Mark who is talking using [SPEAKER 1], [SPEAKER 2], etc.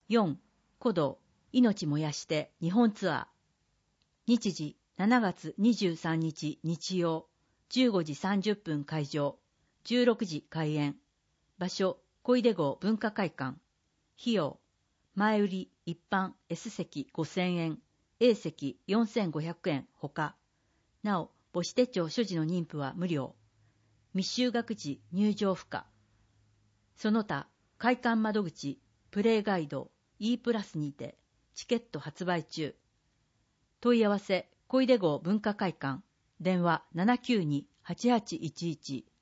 [SPEAKER 1] 4. 古道命燃やして日本ツアー。日時7月23日日曜、15時30分会場、16時開演。場所小出郷文化会館。費用前売り一般 S 席5000円、A 席4500円ほか。なお母子手帳所持の妊婦は無料。未就学時入場不可。その他会館窓口プレイガイド E プラスにてチケット発売中。問い合わせ小出郷文化会館。電話792-8811